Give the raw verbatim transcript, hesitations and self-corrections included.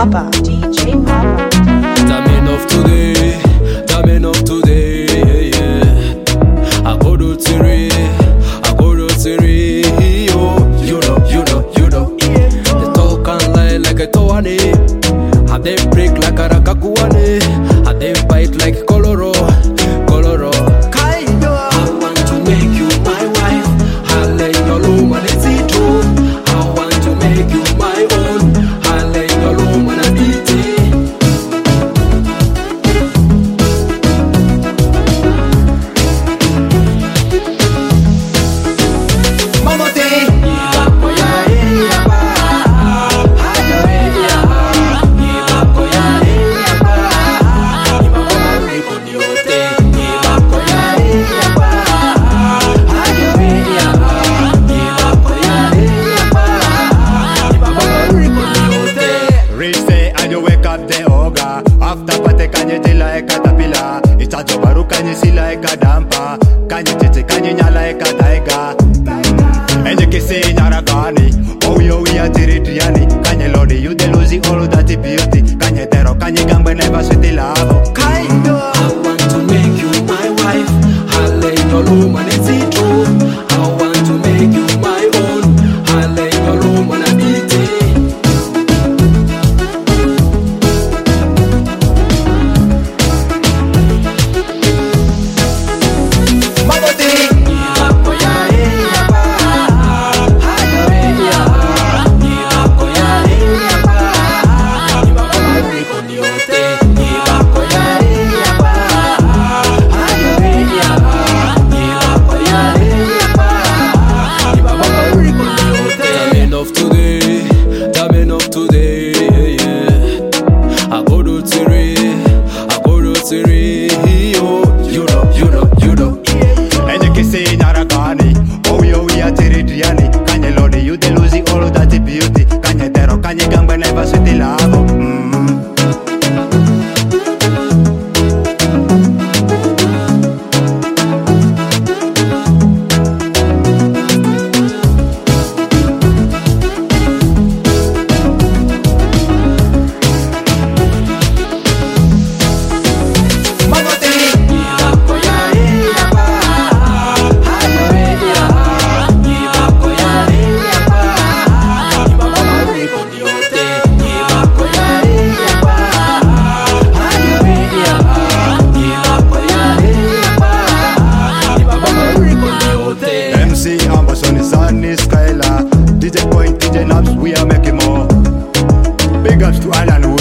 Papa, D J Papa. Time enough today, time enough today, yeah. I go to Tiri, I go to Tiri, yo. You know, you know, you know. They talk and lie like a toane. How they break like a rakakuane. How they bite like Coloro, Coloro. I want to make you my wife. I'll lay your room and it's it too. I want to make you my own. I'll lay your room and I eat it. After pate kanye tila eka tapila Itajo baru kanye sila eka dampa Kanye tete kanye nyala eka taiga Enye kese nyara gani Oyo uya tiri triani Kanye lodi you de losing all of that beauty Kanye tero kanye gangbe never sweet lavo I want to make you my wife. I'll lay your room and it's it true. I want to make you my own. I'll lay your room and I eat it. Today, yeah. I go to Tiri, I go to Tiri, yo. You know, you know, you know. Enye kese nyara gani Oyo uya tiri triani Kanye lodi you de losing all of that beauty Kanye tero kanye gangbe never sweet lavo D J Point, D J Naps, we are making more. Big ups to Alan.